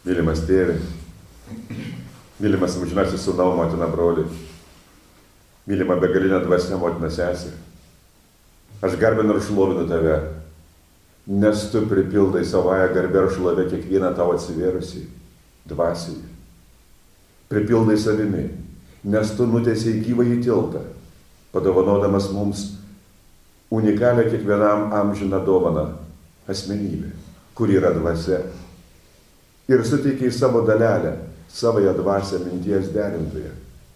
Mylimas tėve, mylimas amžinasis sūnau, motina, broli, mylima begalinė dvasia, motina, sesė. Aš garbinu ir šlovinu tave, nes tu pripildai savąją garbę ir šlovę kiekvieną tau atsivėrusį dvasiai. Pripildai savimi, nes tu nuteisei gyvąjį tiltą, padovanodamas mums unikalią kiekvienam amžiną dovaną asmenybę, kuri yra dvasia. Ir suteikiai savo dalelę, savąją dvasią minties derintoje.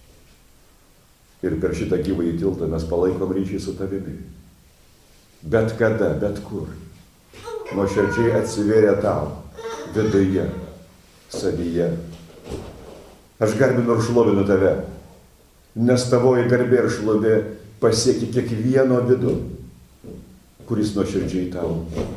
Ir per šitą gyvąjį tiltą mes palaikom ryšį su tavimi. Bet kada, bet kur. Nuoširdžiai atsivėrė tau, viduje, savyje. Aš garbinu ir šlovinu tave, nes tavoji garbė ir šlovė pasiekia kiekvieno vidų, kuris nuoširdžiai tau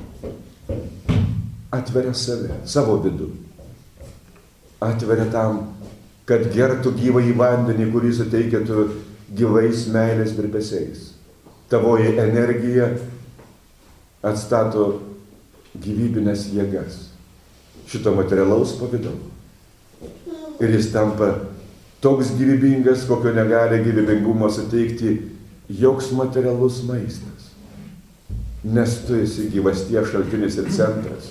atveria save, savo vidų. Atveria tam, kad gertų gyvąjį vandenį, kurį suteikia tu gyvais meilės virpesiais. Tavoji energija atstato gyvybinės jėgas šito materialaus pavidalo. Ir jis tampa toks gyvybingas, kokio negali gyvybingumo suteikti joks materialus maistas. Nes tu esi gyvasties šaltinis ir centras.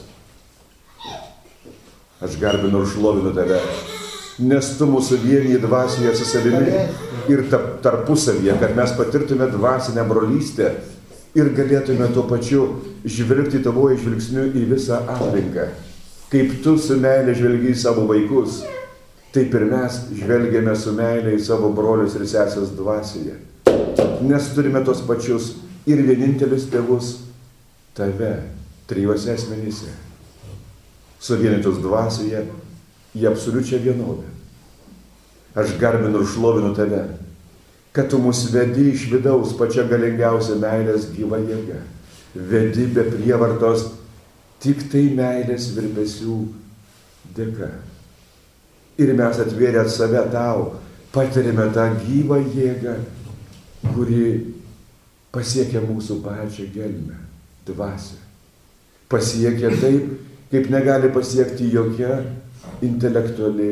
Aš garbinu ir šlovinu tave, nes tu mūsų vienyji dvasioje su savimi ir tarpusavyje, kad mes patirtume dvasinę brolystę ir galėtume tuo pačiu žvelgti tavoju žvilgsniu į visą aplinką. Kaip tu su meilė žvelgi į savo vaikus, taip ir mes žvelgiame su meilė į savo brolius ir sesės dvasioje. Nes turime tos pačius ir vienintelius tėvus, tave, trijuose asmenyse. Suvienytus dvasioje į absoliučią vienovę. Aš garbinu ir šlovinu tave, kad tu mus vedi iš vidaus pačia galingiausia meilės gyva jėga. Vedi be prievartos tik tai meilės virpesių dėka. Ir mes atvėrę save tau, patirime tą gyvą jėgą, kuri pasiekia mūsų pačią gelmę, dvasią. Pasiekia taip, kaip negali pasiekti jokia intelektuali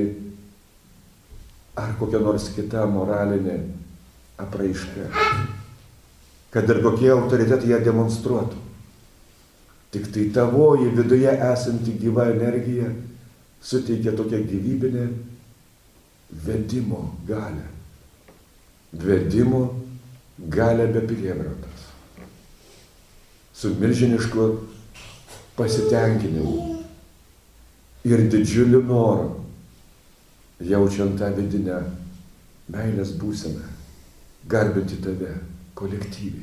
ar kokia nors kita moralinė apraiška. Kad ir kokie autoritetai ją demonstruotų. Tik tai tavoji viduje esanti gyva energija suteikia tokią gyvybinę vedimo galią. Vedimo galią be prievartos. Su milžinišku pasitenkinimu ir didžiuliu noru, jaučiant tą vidinę meilės būseną, garbinti tave kolektyviai.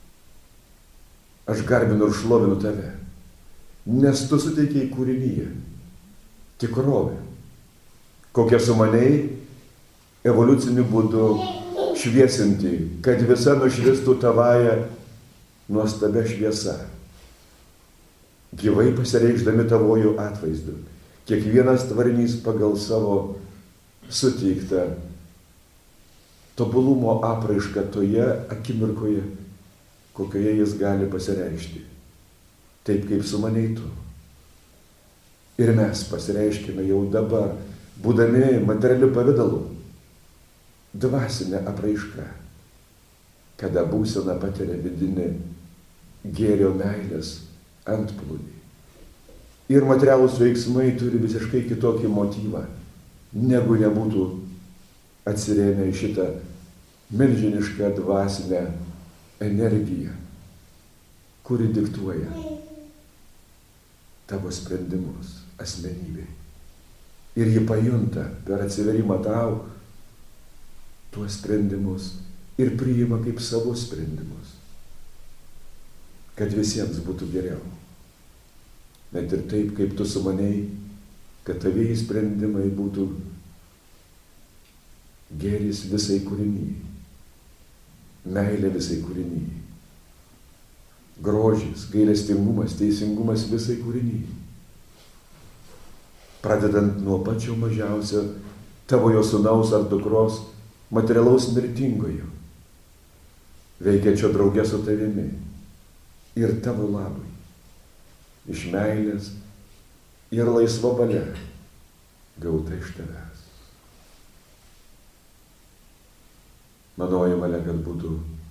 Aš garbinu ir šlovinu tave, nes tu suteikiai kūrinyje tikrovę, kokią sumaniai evoliuciniu būdu šviesinti, kad visa nušvistų tavąją nuostabia šviesa. Gyvai pasireikšdami tavojų atvaizdu, kiekvienas tvarinys pagal savo suteiktą tobulumo apraišką toje akimirkoje, kokioje jis gali pasireikšti, taip kaip sumanei tu. Ir mes pasireiškime jau dabar, būdami materialiu pavidalu, dvasinę apraišką, kada būsena patiria vidinį gėrio meilės antplūdį. Ir materialūs veiksmai turi visiškai kitokį motyvą, negu nebūtų atsirėmę į šitą milžinišką dvasinę energiją, kuri diktuoja tavo sprendimus asmenybei. Ir ji pajunta per atsiverimą tau tuos sprendimus ir priima kaip savo sprendimus, kad visiems būtų geriau. Net ir taip, kaip tu sumanei, kad tavieji sprendimai būtų gėris visai kūrinyjai, meilė visai kūrinyjai, grožis, gailestingumas, teisingumas visai kūrinyjai. Pradedant nuo pačio mažiausio tavojo sūnaus ar dukros materialaus mirtingojo, veikiančio drauge su tavimi ir tavo labui, iš meilės ir laisva valia, gauta iš tavęs. Manoji valia, kad būtų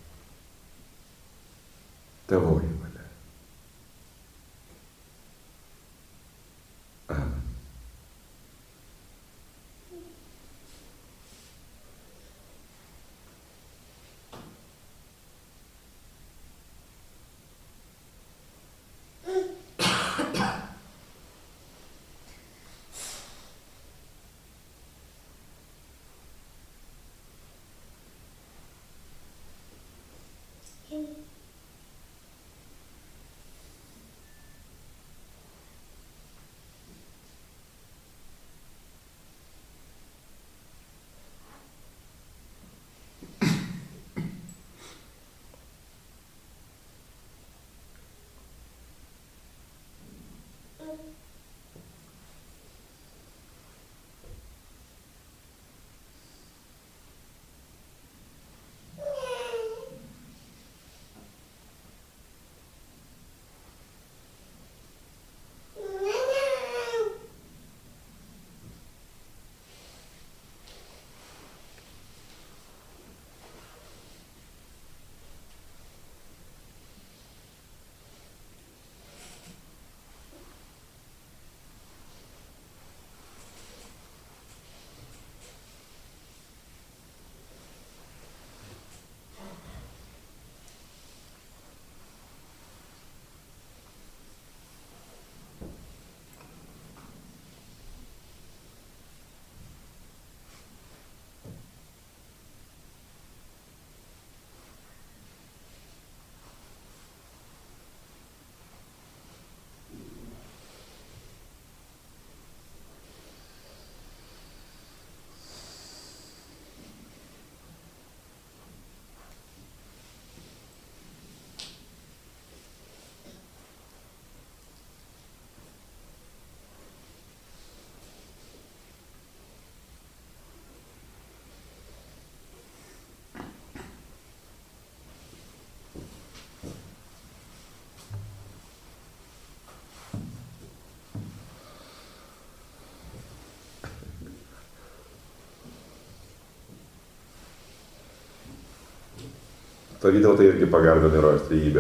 tavoji valia. Amen. Ta Vytautą irgi pagarbino rojaus trejybę.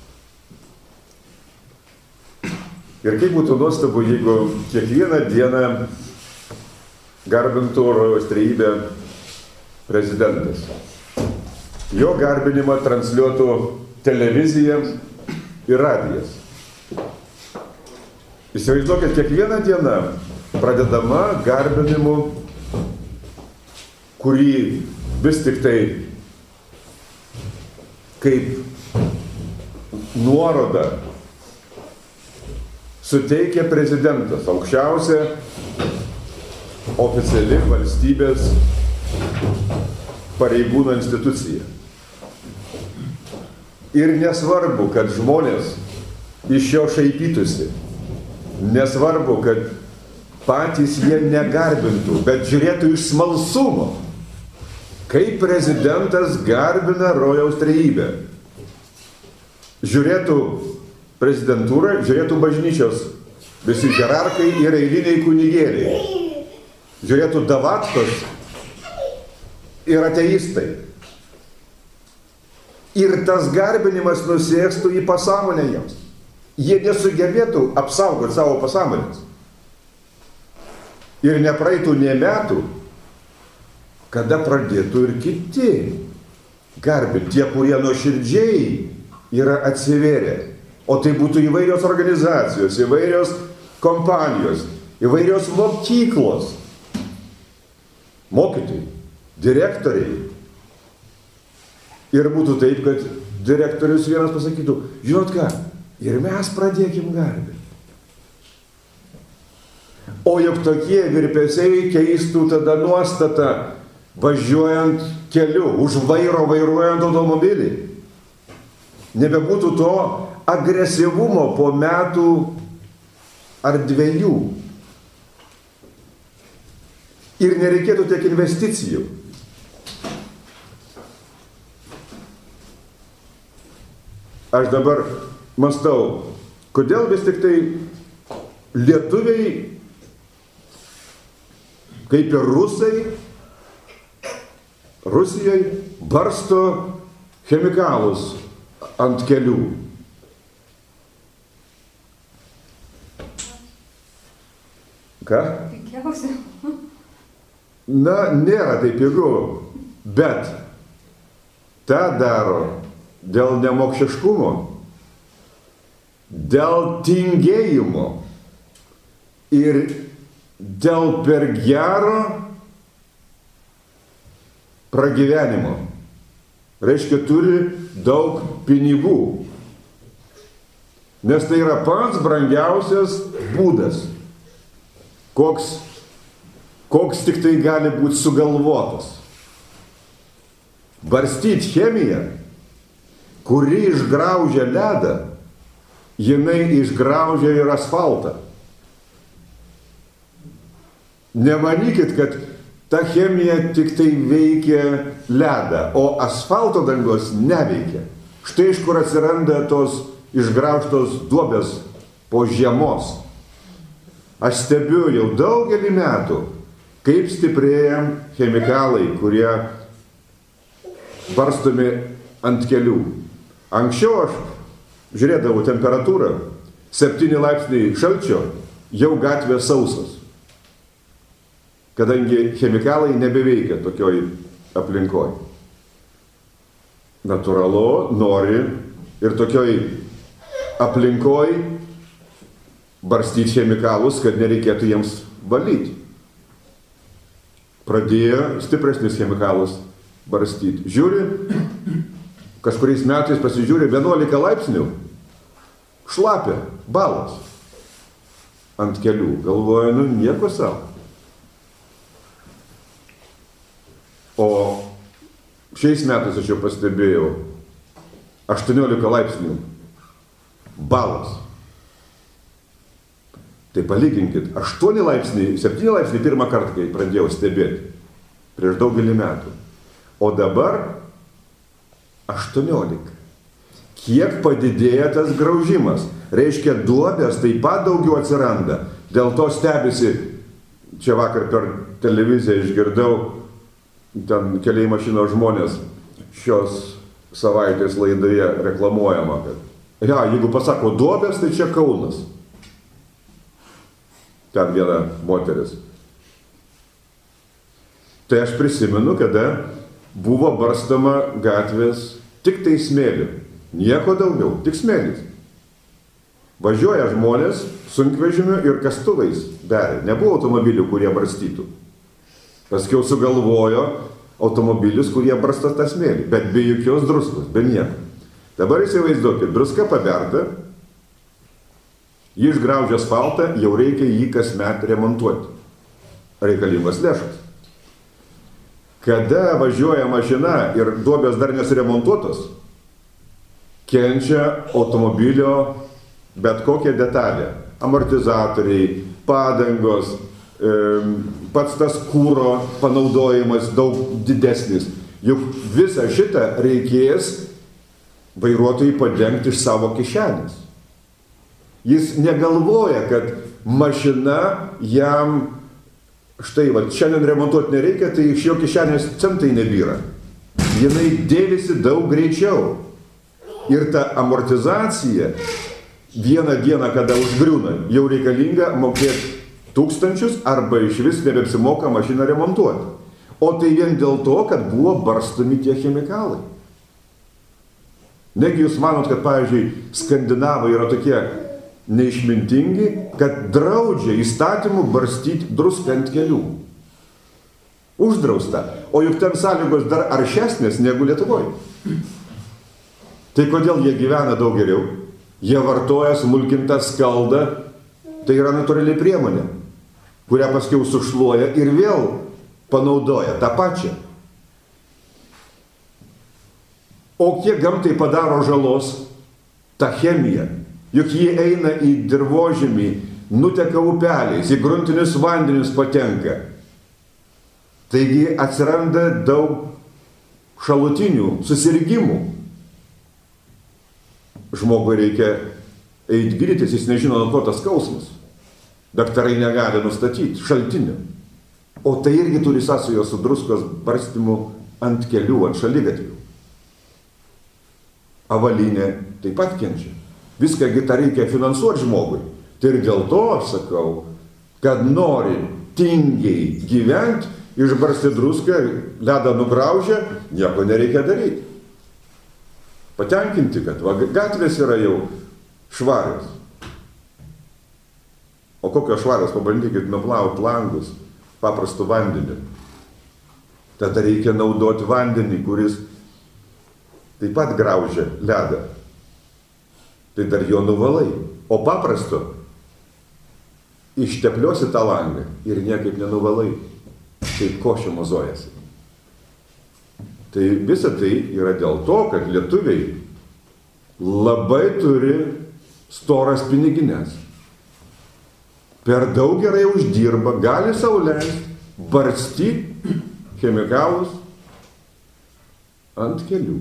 Ir kaip būtų nuostabu, jeigu kiekvieną dieną garbintų rojaus trejybę prezidentas. Jo garbinimą transliuotų televizija ir radijas. Įsivaizduokit, kiekviena diena pradedama garbinimu, kurį vis tik tai kaip nuoroda suteikia prezidentas, aukščiausia oficiali valstybės pareigūno institucija. Ir nesvarbu, kad žmonės iš jo šaipytųsi, nesvarbu, kad patys jie negarbintų, bet žiūrėtų iš smalsumo, kaip prezidentas garbina rojaus trejybę. Žiūrėtų prezidentūrą, žiūrėtų bažnyčios visi hierarchai ir eiliniai kunigėliai. Žiūrėtų davatkos ir ateistai. Ir tas garbinimas nusėstų į pasąmonę jiems. Jie nesugebėtų apsaugoti savo pasąmonės. Ir nepraeitų nė metų, kada pradėtų ir kiti garbinti, tie, kurie nuoširdžiai yra atsivėrę. O tai būtų įvairios organizacijos, įvairios kompanijos, įvairios mokyklos, mokytojai, direktoriai. Ir būtų taip, kad direktorius vienas pasakytų, žinot ką, ir mes pradėkim garbinti. O juk tokie virpesiai keistų tada nuostatą, važiuojant keliu, už vairo vairuojant automobilį. Nebebūtų to agresyvumo po metų ar dviejų. Ir nereikėtų tiek investicijų. Aš dabar mąstau, kodėl vis tik tai lietuviai kaip ir Rusijai barsto chemikalus ant kelių. Ką? Pigiausia. Na, nėra taip pigu, bet tą daro dėl nemokšiškumo, dėl tingėjimo ir dėl per gero pragyvenimo. Reiškia, turi daug pinigų, nes tai yra pats brangiausias būdas, koks tik tai gali būti sugalvotas. Barstyti chemiją, kuri išgraužia ledą, jinai išgraužia ir asfaltą. Nemanykit, kad ta chemija tik tai veikia ledą, o asfalto dangos neveikia. Štai iš kur atsiranda tos išgraužtos duobės po žiemos. Aš stebiu jau daugelį metų, kaip stiprėja chemikalai, kurie barstomi ant kelių. Anksčiau aš žiūrėdavau temperatūrą, 7 laipsniai šalčio, jau gatvė sausos. Kadangi chemikalai nebeveikia tokioj aplinkoj. Natūralu, nori ir tokioj aplinkoj barstyti chemikalus, kad nereikėtų jiems valyti. Pradėjo stipresnis chemikalus barstyti. Žiūri, kažkuriais metais pasižiūri 11 laipsnių, šlapia, balas ant kelių. Galvoja, nieko savo. O šiais metais aš jau pastebėjau 18 laipsnių balas. Tai palyginkit, 8 laipsniai, 7 laipsniai pirmą kartą, kai pradėjau stebėti, prieš daugelį metų. O dabar 18. Kiek padidėja tas graužimas? Reiškia, duobės taip pat daugiau atsiranda. Dėl to stebisi, čia vakar per televiziją išgirdau, ten keliai mašinos žmonės šios savaitės laidoje reklamuojama, kad jeigu pasako duobės, tai čia Kaunas. Ten viena moteris. Tai aš prisimenu, kada buvo barstama gatvės tik tai smėliu. Nieko daugiau, tik smėlis. Važiuoja žmonės sunkvežimiu ir kastuvais beria. Nebuvo automobilių, kurie barstytų. Paskiau sugalvojo automobilius, kurie barsto tą smėlį, bet be jokios druskos, be nieko. Dabar įsivaizduokit, druska paberta, ji išgraužia asfaltą, jau reikia jį kasmet remontuoti. Reikalingos lėšos. Kada važiuoja mašina ir duobės dar nesuremontuotos, kenčia automobilio bet kokią detalę. Amortizatoriai, padangos, pats tas kuro panaudojimas daug didesnis. Juk visą šitą reikės vairuotojai padengti iš savo kišenės. Jis negalvoja, kad mašina jam, štai, šiandien remontuoti nereikia, tai iš jo kišenės centai nebyra. Jinai dėlisi daug greičiau. Ir ta amortizacija vieną dieną, kada užgriūna, jau reikalinga mokėti tūkstančius arba iš vis nebeapsimoka mašiną remontuoti. O tai vien dėl to, kad buvo barstomi tie chemikalai. Negi jūs manot, kad, pavyzdžiui, skandinavai yra tokie neišmintingi, kad draudžia įstatymų barstyti druską ant kelių. Uždrausta. O juk ten sąlygos dar aršesnės negu Lietuvoje. Tai kodėl jie gyvena daug geriau? Jie vartoja smulkintą skaldą, tai yra natūrali priemonė, kurią paskiau sušluoja ir vėl panaudoja tą pačią. O kiek gamtai padaro žalos ta chemija? Juk jie eina į dirvožemį, nuteka upeliais, į gruntinius vandenius patenka. Taigi atsiranda daug šalutinių susirgimų. Žmogui reikia eiti gydytis, jis nežino, nuo ko tas skausmas. Daktarai negali nustatyti šaltinio. O tai irgi turi sąsajos su druskos barstymu ant kelių, ant šaligatvių. Avalynė taip pat kenčia. Viskągi tą reikia finansuoti žmogui. Tai ir dėl to aš sakau, kad nori tingiai gyventi, išbarsti druską, ledą nugraužę, nieko nereikia daryti. Patenkinti, kad gatvės yra jau švarios. O kokios švarios, pabandykit nuplauti langus paprastu vandeniu. Tada reikia naudoti vandenį, kuris taip pat graužia ledą. Tai dar jo nuvalai. O paprasto ištepliosi tą langą ir niekaip nenuvalai. Tai košė mozojasi. Tai visa tai yra dėl to, kad lietuviai labai turi storas piniginės. Per daug gerai uždirba, gali sau leisti barstyti chemikalus ant kelių.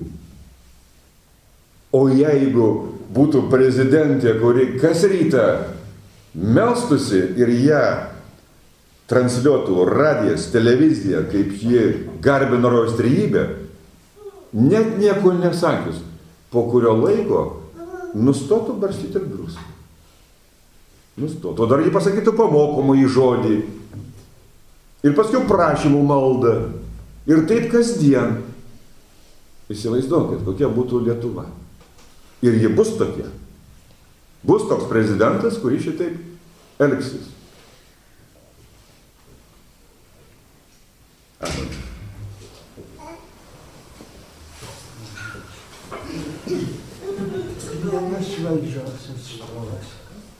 O jeigu būtų prezidentė, kuri kas rytą melstusi ir ją transliuotų radijas, televizija, kaip ji garbino rojaus trejybę, net nieko nesakius, po kurio laiko nustotų barstyti ir druską. Nustotų. O dar jį pasakytų pamokomąjį žodį. Ir paskui prašymų maldą. Ir taip kasdien. Įsivaizduokit, kokia būtų Lietuva. Ir ji bus tokia. Bus toks prezidentas, kuris šitaip elgsis. Amen. Vienas valdžios atstovas.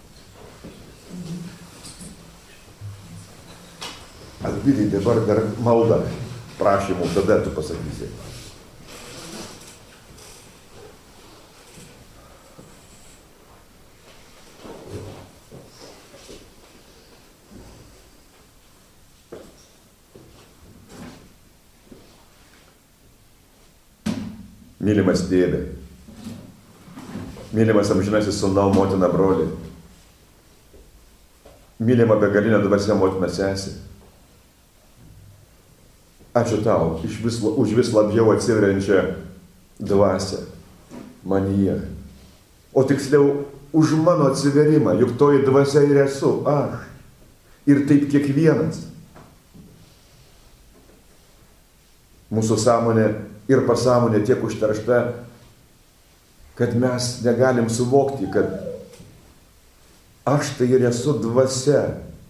Alvydai, dabar dar malda prašymų, tada tu pasakysi. Mylimas tėve, mylimas amžinasis sūnau, motina, broli, mylima begalinė dvasia, motina, sesė. Ačiū tau už vis labiau atsiveriančią dvasią manyje. O tiksliau, už mano atsiverimą, juk toji dvasia ir esu aš. Ir taip kiekvienas. Mūsų sąmonė ir pasąmonė tiek užteršta, kad mes negalim suvokti, kad aš tai ir esu dvasia.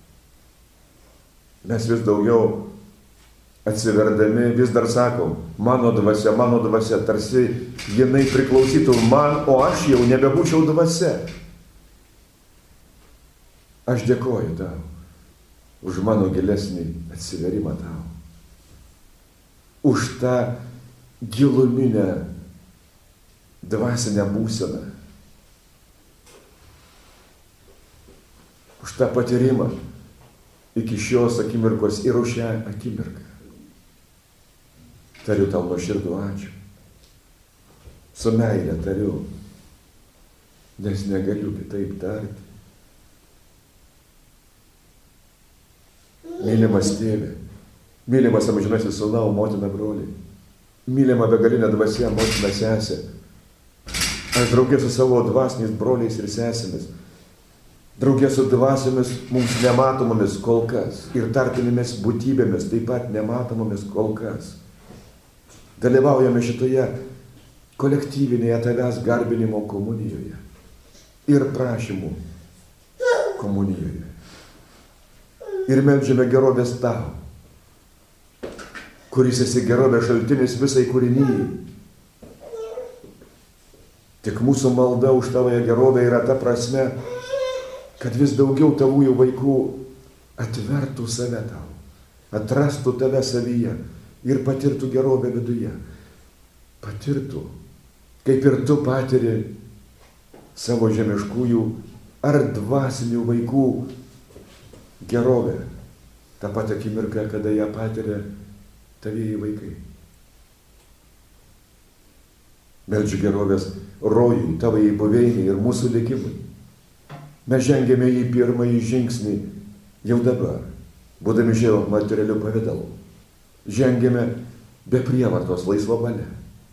Mes vis daugiau atsiverdami vis dar sakom, mano dvasia, tarsi jinai priklausytų man, o aš jau nebebūčiau dvasia. Aš dėkoju tau už mano gilesnį atsiverimą tau. Už tą giluminę dvasinę būseną. Už tą patyrimą iki šios akimirkos ir už šią akimirką. Tariu tau nuoširdų ačiū. Su meile tariu, nes negaliu kitaip tarti. Mylimas tėve, mylimas amžinasis sūnau, motina, broliai, mylima begalinė dvasia, motina, sesė. Aš draugė su savo dvasiniais broliais ir sesėmis, draugė su dvasiomis mums nematomomis kol kas ir tarpinėmis būtybėmis taip pat nematomomis kol kas. Dalyvaujame šitoje kolektyvinėje tavęs garbinimo komunijoje ir prašymų komunijoje. Ir meldžiame gerovės tau, kuris esi gerovės šaltinis visai kūrinyjai. Tik mūsų malda už tavoje gerovę yra ta prasme, kad vis daugiau tavųjų vaikų atvertų save tau, atrastų tave savyje ir patirtų gerovę viduje. Patirtų, kaip ir tu patiri savo žemiškųjų ar dvasinių vaikų gerovę. Ta pat akimirka, kada ją patiria tavieji vaikai. Meldžiu gerovės rojui, tavai buveiniai ir mūsų likimui. Mes žengėme į pirmąjį žingsnį jau dabar, būdami žio materialių pavidalų, žengėme be prievartos laisva valia.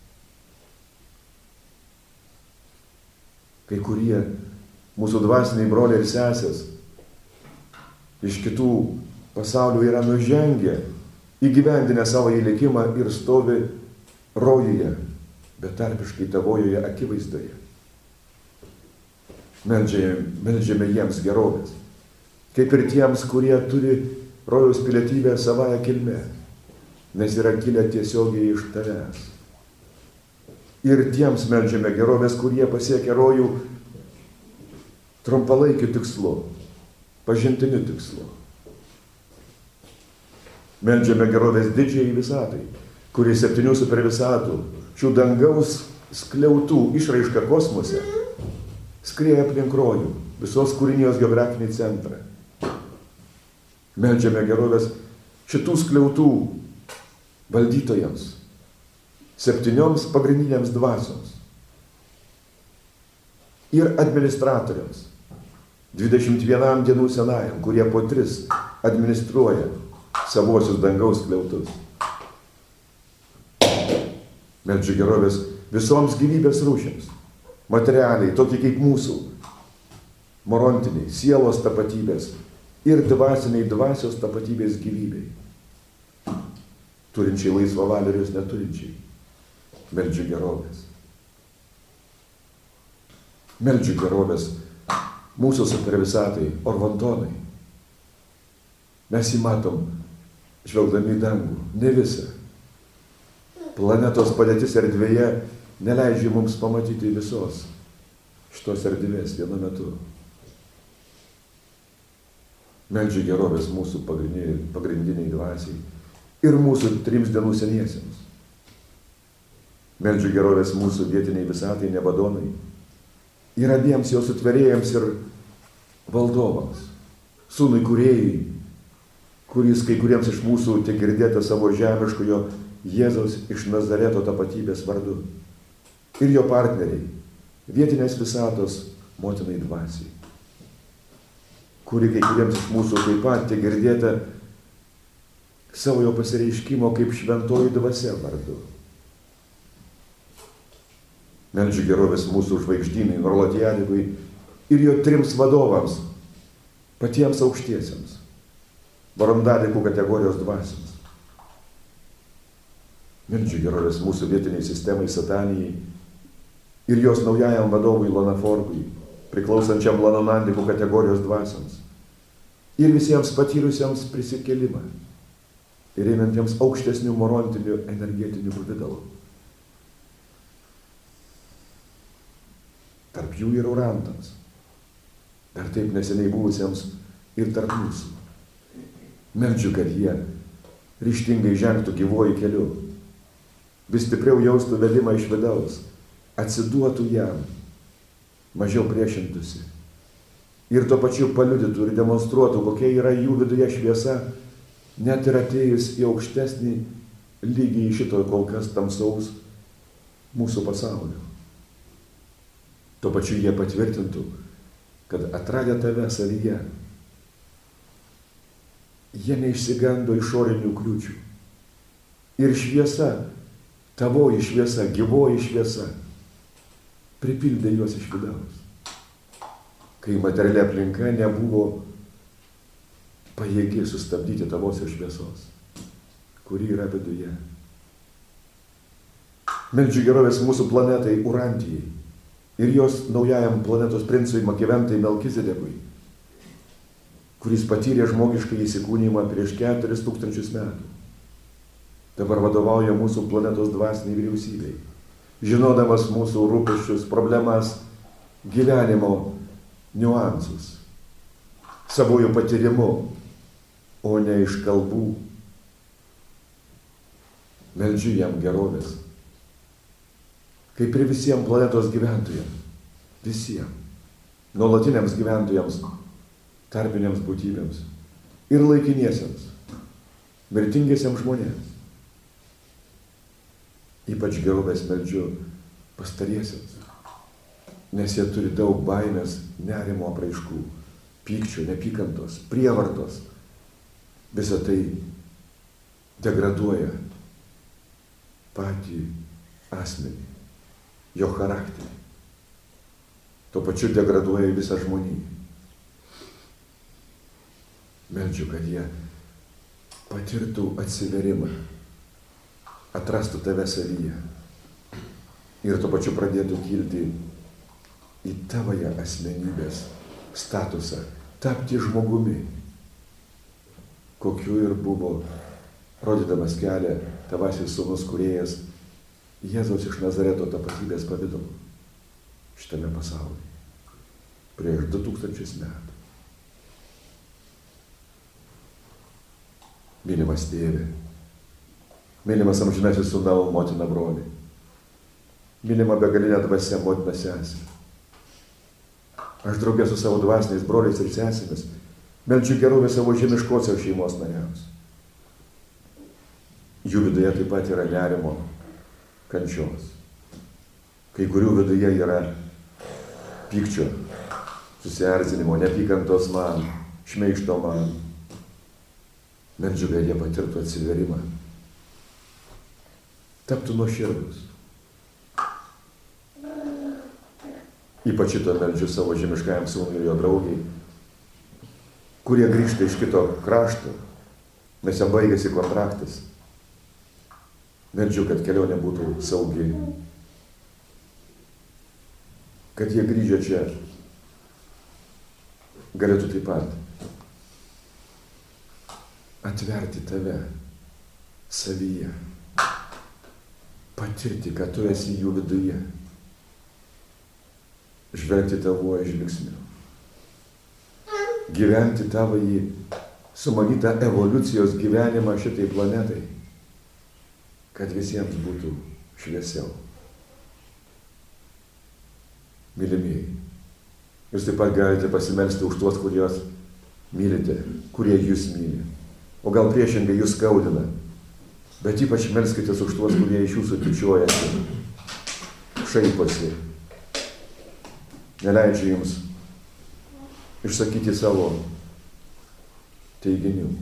Kai kurie mūsų dvasiniai broliai ir sesės iš kitų pasaulių yra nužengę, įgyvendinę savo įlikimą ir stovi rojuje, betarpiškai tavojoje akivaizdoje. Meldžiame jiems gerovės, kaip ir tiems, kurie turi rojaus pilietybę savąją kilmę, nes yra kilę tiesiogiai iš tavęs. Ir tiems meldžiame gerovės, kurie pasiekia rojų trumpalaikiu tikslu, pažintiniu tikslu. Meldžiame gerovės didžiai visatai, kuri 7 supervisatų, šių dangaus skliautų išraiška kosmose, skrieja aplink rojų, visos kūrinijos geografinį centrą. Meldžiame gerovės šitų skliautų valdytojams, 7 pagrindinėms dvasioms ir administratoriams, 21 dienų senajam, kurie po 3 administruoja savuosius dangaus skliautus. Meldžiu gerovės visoms gyvybės rūšims, materialiai, tokie kaip mūsų, morontiniai, sielos tapatybės ir dvasiniai dvasios tapatybės gyvybei, turinčiai laisvą valią ir jos neturinčiai. Meldžiu gerovės. Meldžiu gerovės mūsų supervisatai, orvantonai. Mes jį matom, žvelgdami į dangų, ne visą. Planetos padėtis erdvėje neleidžia mums pamatyti visos šitos erdvės vienu metu. Meldžiu gerovės mūsų pagrindiniai dvasiai ir mūsų 3 dienų seniesiems. Meldžiu gerovės mūsų vietiniai visatai nebadonai ir abiems jo sutverėjams ir valdovams, sūnui kūrėjai, kuris kai kuriems iš mūsų tiek girdėta savo žemiškojo Jėzaus iš Nazareto tapatybės vardu, ir jo partneriai, vietinės visatos motinai dvasiai, kuri kai kuriems iš mūsų taip pat tiek girdėta savo jo pasireiškimo kaip šventoji dvasia vardu. Meldžiu gerovės mūsų žvaigždynai, Norlotjanikui ir jo 3 vadovams, patiems aukštiesiems, Varondadikų kategorijos dvasiams. Meldžiu gerovės mūsų vietiniai sistemai Satanijai ir jos naujajam vadovui Lonaforgui, priklausančiam Lanonandikų kategorijos dvasiams ir visiems patyrusiems prisikėlimą ir einantiems aukštesnių morontinių energetinių pavidalų. Tarp jų ir urantams, dar taip neseniai buvusiems ir tarp mūsų. Meldžiu, kad jie ryžtingai žengtų gyvuoju keliu, vis stipriau jaustų vedimą iš vidaus, atsiduotų jam, mažiau priešintųsi ir tuo pačiu paliudytų ir demonstruotų, kokia yra jų viduje šviesa, net ir atėjus į aukštesnį lygį į šito kol kas tamsaus mūsų pasaulio. Tuo pačiu jie patvirtintų, kad atradę tave savyje, jie neišsigando išorinių kliūčių. Ir šviesa, tavoji šviesa, gyvoji šviesa, pripildė juos iš vidaus. Kai materiali aplinka nebuvo pajėgi sustabdyti tavosios šviesos, kuri yra viduje. Meldžiu gerovės mūsų planetai Urantijai ir jos naujajam planetos princui Makiventai Melkizedekui, kuris patyrė žmogišką įsikūnijimą prieš 4000 metų. Dabar vadovauja mūsų planetos dvasiniai vyriausybei, žinodamas mūsų rūpesčius, problemas, gyvenimo niuansus, savojų patyrimu, o ne iš kalbų. Meldžiu jam gerovės, kaip ir visiems planetos gyventojams, visiems, nuolatiniams gyventojams, tarpiniams būtybėms ir laikiniesiems, mirtingiesiems žmonėms. Ypač gerovės meldžiu pastariesiems, nes jie turi daug baimės, nerimo apraiškų, pykčio, nepykantos, prievartos Visa tai degraduoja patį asmenį, jo charakterį. Tuo pačiu degraduoja visą žmoniją. Meldžiu, kad jie patirtų atsiverimą, atrastų tave savyje ir tuo pačiu pradėtų kilti į tavąją asmenybės statusą, tapti žmogumi, kokiu ir buvo, rodydamas kelią tavasis sūnus kūrėjas Jėzaus iš Nazareto tapatybės pavidalu šitame pasaulyje prieš 2000 metų. Mylimas tėve, mylimas amžinasis sūnau, motina, broli, mylima begalinė dvasia, motina, sesė. Aš draugė su savo dvasiniais broliais ir sesėmis meldžiu gerovę savo žemiškosios šeimos nariams. Jų viduje taip pat yra nerimo, kančios. Kai kurių viduje yra pykčio, susierzinimo, neapykantos man, šmeižto man. Meldžiu, kad jie patirtų atsiverimą, taptų nuoširdūs. Ypač šito meldžiu savo žemiškajam sūnui ir jo draugiai, kurie grįžta iš kito krašto, nes jam baigėsi kontraktas. Meldžiu, kad kelionė būtų saugi, kad jie grįžę čia galėtų taip pat atverti tave savyje, patirti, kad tu esi jų viduje, žvelgti tavoje žvilgsniu, gyventi tavąjį sumanytą evoliucijos gyvenimą šitai planetai, kad visiems būtų šviesiau. Mylimieji, jūs taip pat galite pasimelsti už tuos, kuriuos mylite, kurie jūs myli. O gal priešingai jūs skaudina, bet ypač melskitės už tuos, kurie iš jūsų tyčiojasi, šaiposi, neleidžia jums išsakyti savo teiginių.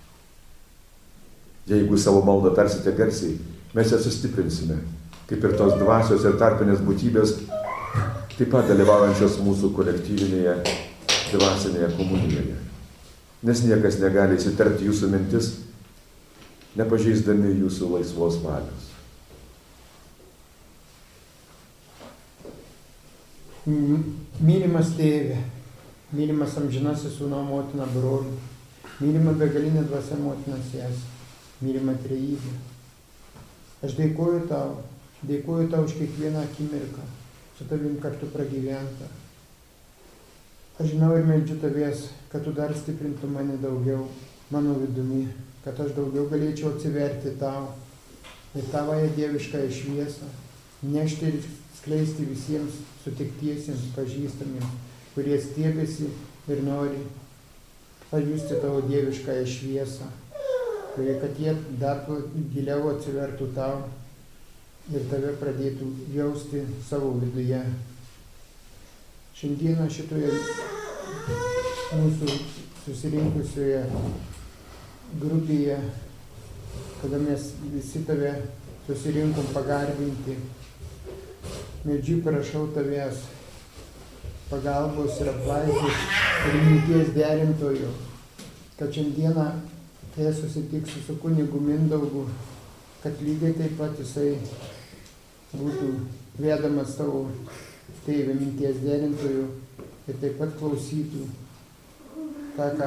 Jeigu savo maldą tarsite garsiai, mes ją sustiprinsime, kaip ir tos dvasios ir tarpinės būtybės, taip pat dalyvaujančios mūsų kolektyvinėje dvasinėje komunijoje. Nes niekas negali įsiterpti jūsų mintis, nepažeisdami jūsų laisvos valios. Mylimas tėve, mylimas amžinasis sūnau, motina, broli, mylima begalinė dvasia, motina, sesė, mylima trejybė. Aš dėkoju tau už kiekvieną akimirką, su tavim kartu pragyventą. Aš žinau ir meldžiu tavęs, kad tu dar stiprintų mane daugiau, mano vidumi, kad aš daugiau galėčiau atsiverti tau ir tavąją dieviškąją šviesą, nešti ir skleisti visiems sutiktiesiems, pažįstamiems, kurie stiebiasi ir nori pajusti tavo dieviškąją šviesą, kad jie dar giliau atsivertų tau ir tave pradėtų jausti savo viduje. Šiandieną šitoje mūsų susirinkusioje grupėje, kada mes visi tave susirinkom pagarbinti, meldžiu prašau tavęs pagalbos ir apvaizdos ir minties derintojo, kad šiandieną kai susitiksiu su kunigu Mindaugu, kad lygiai taip pat jisai būtų vedamas tavo tėve minties derintojų ir taip pat klausytų tą, ką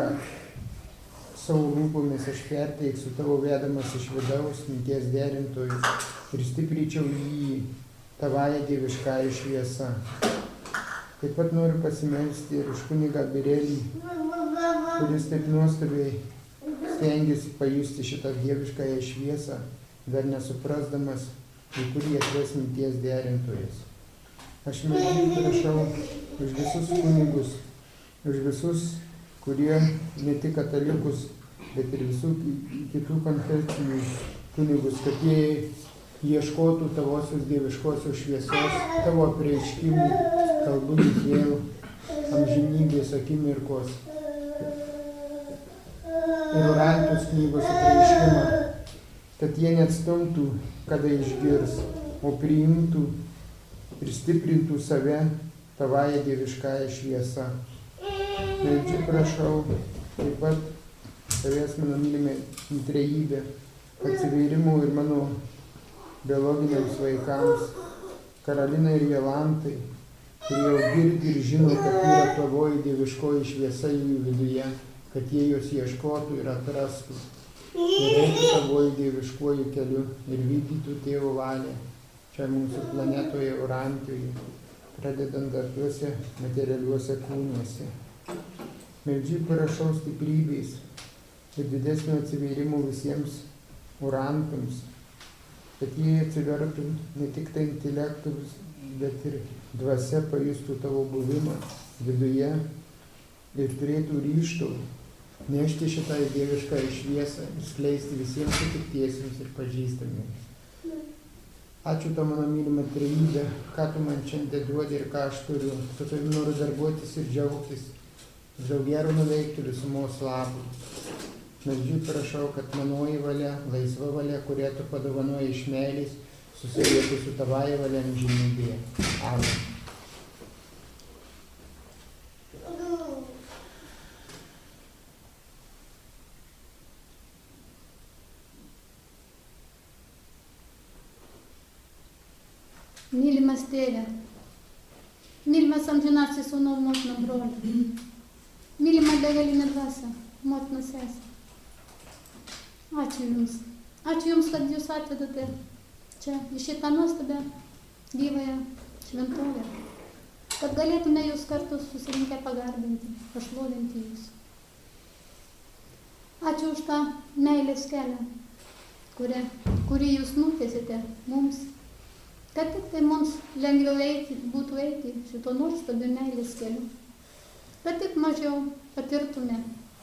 savo lūpomis aš perteiksiu tavo vedamas iš vidaus minties derintojų ir stipryčiau jį tavąją dieviškąją šviesą. Taip pat noriu pasimelsti ir už kunigą Birelį, kuris taip nuostabiai stengiasi pajusti šitą dieviškąją šviesą, dar nesuprasdamas, į kurį atves minties derintojas. Aš meldžiu prašau už visus kunigus, už visus, kurie ne tik katalikus, bet ir visų kitų konfesijų kunigus, kad jie ieškotų tavosios dieviškosios šviesos, tavo apreiškimų, galbūt vėl amžinybės akimirkos. ir Urantos knygos apreiškimą, kad jie neatstumtų, kada išgirs, o priimtų ir stiprintų save tavąją dieviškąją šviesą. Meldžiu prašau taip pat tavęs, mano mylime trejybė, atsivėrimų ir mano biologiniams vaikams, Karolinai ir Jolantai, kurie jau girdi ir žino, kad yra tavoji dieviškoji šviesa jų viduje, kad jie jos ieškotų ir atrastų. Ir eitų tavoji dieviškuoju keliu ir vykdytų tėvo valią čia mūsų planetoje Urantijoje, pradedant dar tuose materialiuose kūnuose. Meldžiu prašau stiprybės ir didesnio atsivėrimo visiems Urantams, kad jie atsivertų ne tik tai intelektus, bet ir dvasia pajustų tavo buvimą viduje ir turėtų ryžto nešti šitą dievišką šviesą ir skleisti visiems sutiktiesiems ir pažįstamiems. Ačiū tau, mano mylima trejybė, ką tu man šiandien duodi ir ką aš turiu. Tu tavim noriu darbuotis ir džiaugtis, daug gero nuveikti visumos labui. Meldžiu prašau, kad manoji valia, laisva valia, kurią tu padovanoji iš meilės, susilietų su tavąja valia amžinybėje. Amen. Mylimas tėve, mylimas amžinasis sūnau, motina, broli, mylima begalinė dvasia, motina, sesė. Ačiū Jums. Ačiū Jums, kad Jūs atvedate čia į šitą nuostabią gyvąją šventovę, kad galėtume Jūs kartu susirinkę pagarbinti, pašlovinti Jūs. Ačiū už tą meilės kelią, kurį Jūs nutiesėte mums, kad tik tai mums lengviau būtų eiti šito nuostabiu meilės keliu, kad tik mažiau patirtume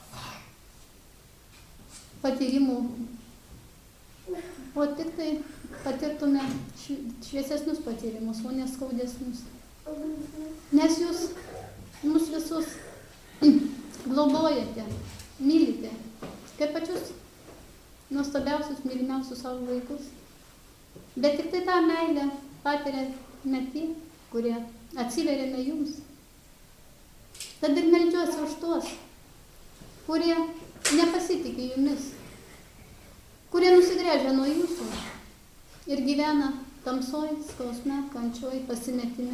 patyrimų, o tik tai patirtume šviesesnius patyrimus, o neskaudesnius. Nes Jūs mus visus globojate, mylite, kaip pačius nuostabiausius, mylimiausius savo vaikus. Bet tik tai tą meilę patiria ne tie, kurie atsiverėme Jums. Tad ir meldžiuosi už tuos, kurie nepasitikė Jumis, kurie nusigręžia nuo Jūsų ir gyvena tamsoj, skausme, kančioj, pasimetime.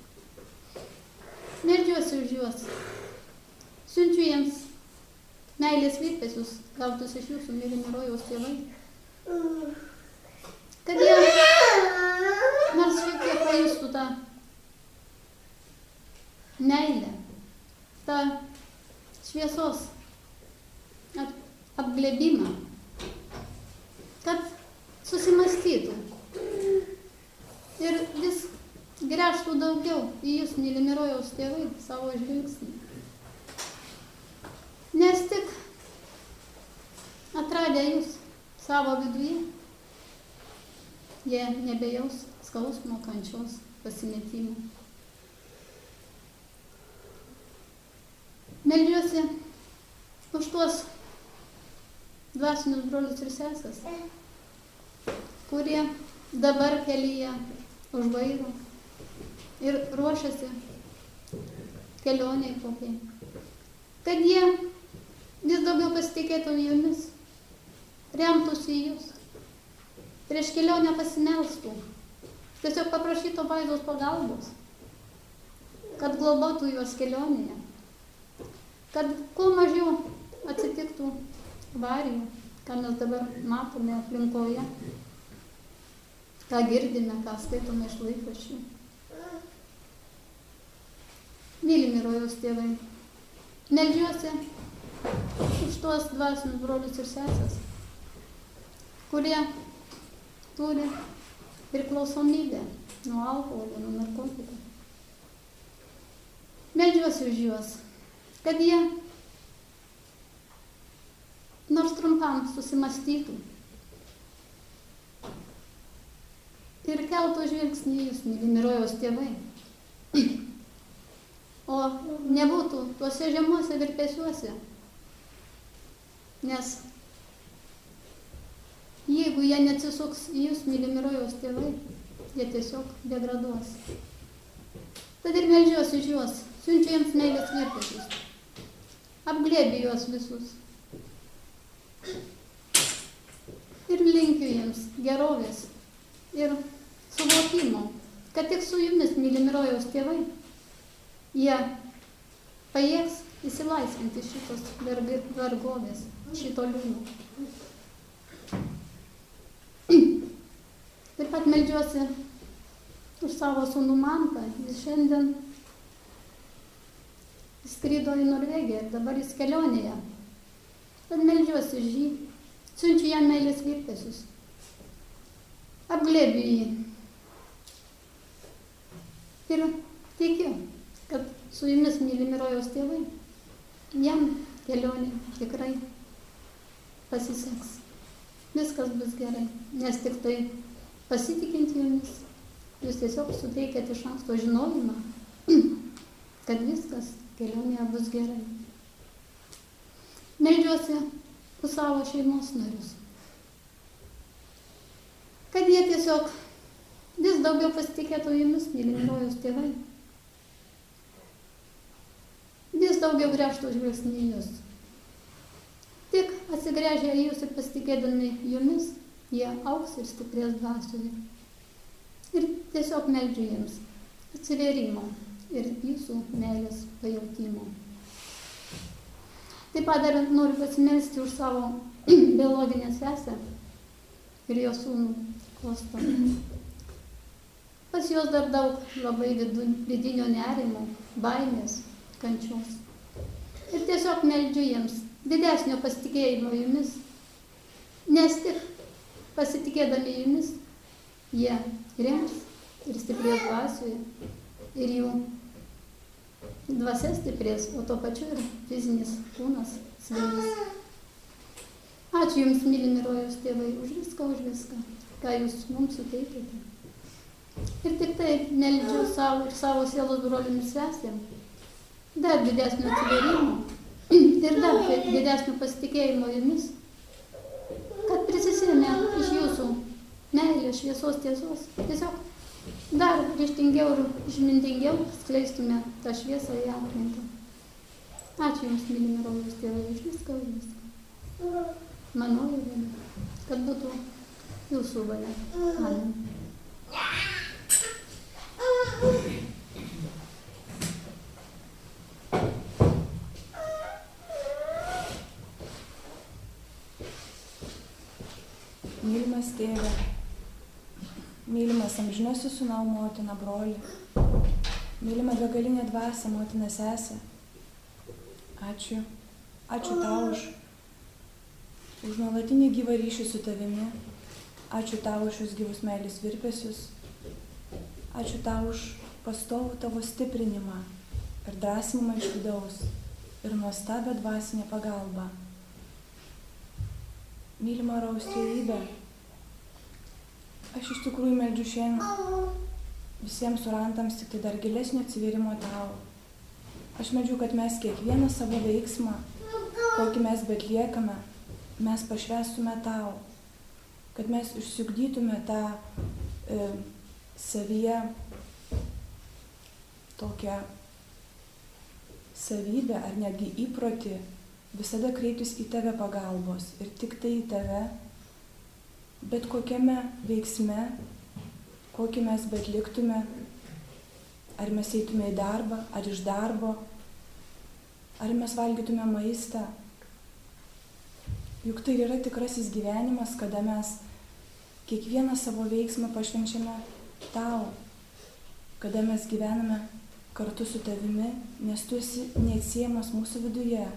Meldžiuosi už juos. Siunčiu jiems meilės virpesius, gautus iš Jūsų, mylimi rojaus tėvai. Kad jie nors šiek tiek pajustų tą meilę, tą šviesos apglėbimą, kad susimąstytų ir vis gręžtų daugiau į Jūs, mylimi rojaus tėvai, savo žvilgsnį. Nes tik atradę Jūs savo viduje, jie nebejaus skausmo, kančios, pasimetimo. Meldžiuosi už tuos dvasinius brolius ir sesės, kurie dabar kelyje už vairo ir ruošiasi kelioniai kokiai. Kad jie vis daugiau pasitikėtų Jumis, remtųsi į Jūs. Prieš kelionę pasimelstų, tiesiog paprašytų vaizdos pagalbos, kad globotų juos kelionėje, kad kuo mažiau atsitiktų avarijų, ką mes dabar matome aplinkoje, ką girdime, ką skaitome iš laikraščių. Mylimi rojaus tėvai, meldžiuosi už tuos dvasinius brolius ir sesės, kurie turi priklausomybę nuo alkoholio, nuo narkotikų. Meldžiuosi už juos, kad jie nors trumpam susimąstytų ir keltų žvilgsnį į Jūs, mylimi rojaus tėvai. O nebūtų tuose žemuose virpesiuose Nes jeigu jie neatsisuks į jūs, mylimi rojaus tėvai, jie tiesiog degraduos. Tad ir meldžiuosi už juos, siunčiu jiems meilės virpesius, apglėbiu juos visus ir linkiu jiems gerovės ir suvokimo, kad tik su jumis, mylimi rojaus tėvai, jie pajėgs įsilaisvinti šitos vergovės, šito liūno. Taip pat meldžiuosi už savo sūnų Mantą. Jis šiandien skrido į Norvegiją ir dabar jis kelionėje. Tad meldžiuosi už jį, siunčiu jam meilės virpesius, apglėbiu jį ir tikiu, kad su jumis, mylimi rojaus tėvai, jam kelionė tikrai pasiseks. Viskas bus gerai, nes tik tai pasitikint jumis, jūs tiesiog suteikėte iš anksto žinojimą, kad viskas kelionėje bus gerai. Meldžiuosi už savo šeimos narius, kad jie tiesiog vis daugiau pasitikėtų jumis, mylimi rojaus tėvai, vis daugiau gręžtų žvilgsnį į jūs. Tik atsigręžę į jūs ir pasitikėdami jumis, jie augs ir stiprės dvasioje. Ir tiesiog meldžiu jums atsivėrimo ir jūsų meilės pajautimo. Taip pat dar noriu pasimelsti už savo biologinę sesę ir jos sūnų Kostą. Pas juos dar daug labai vidinio nerimo, baimės, kančios. Ir tiesiog meldžiu jiems didesnio pasitikėjimo jumis, nes tik pasitikėdami jumis, jie rems ir stiprės dvasioje ir jų dvasia stiprės, o to pačiu ir fizinis kūnas sveiks. Ačiū jums, mylimi rojaus tėvai, už viską, ką jūs mums suteikėte. Ir tik tai meldžiu savo ir savo sielos broliam ir sesėm dar didesnio atsivėrimo ir dar didesnio pasitikėjimo jumis, kad prisisėmė iš jūsų meilės, šviesos, tiesos, tiesiog dar ryžtingiau ir išmintingiau skleistume tą šviesą į aplinką. Ačiū jums, mylimi rojaus tėvai, už viską. Mano valia, kad būtų jūsų valia. Amen. Mylimas tėve, mylimas amžinasis sūnau motina broli, mylima begalinė dvasia motina sesė. Ačiū tau už nuolatinį gyvą ryšį su tavimi. Ačiū tau už šios gyvus meilės virpesius. Ačiū tau už pastovų tavo stiprinimą ir drąsinimą iš vidaus ir nuostabią dvasinę pagalbą. Mylima rojaus trejybė, aš iš tikrųjų meldžiu šiandien visiems surantams tik tai dar gilesnio atsivėrimo tau. Aš meldžiu, kad mes kiekvieną savo veiksmą, kokį mes betliekame, mes pašvęstume tau, kad mes išsiugdytume tą savyje tokią savybę ar netgi įprotį visada kreiptis į tave pagalbos ir tik tai į tave, bet kokiame veiksme, kokį mes betliktume, ar mes eitume į darbą, ar iš darbo, ar mes valgytume maistą. Juk tai yra tikrasis gyvenimas, kada mes kiekvieną savo veiksmą pašvenčiame tau, kada mes gyvename kartu su tavimi, nes tu esi neatsiejamas mūsų viduje.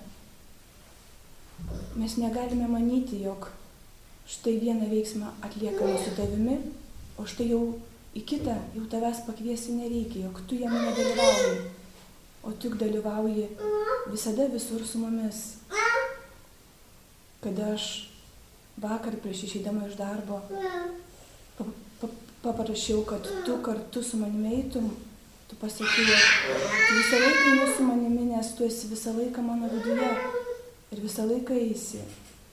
Mes negalime manyti, jog štai vieną veiksmą atliekame su tavimi, o štai jau į kitą jau tavęs pakviesti nereikia, jog tu jame nedalyvauji, o tu dalyvauji visada visur su mumis. Kada aš vakar prieš išeidama iš darbo paprašiau, kad tu kartu su manimi eitum, tu pasakai, jog tu visą laiką eini su manimi, nes tu esi visą laiką mano viduje ir visą laiką eisi.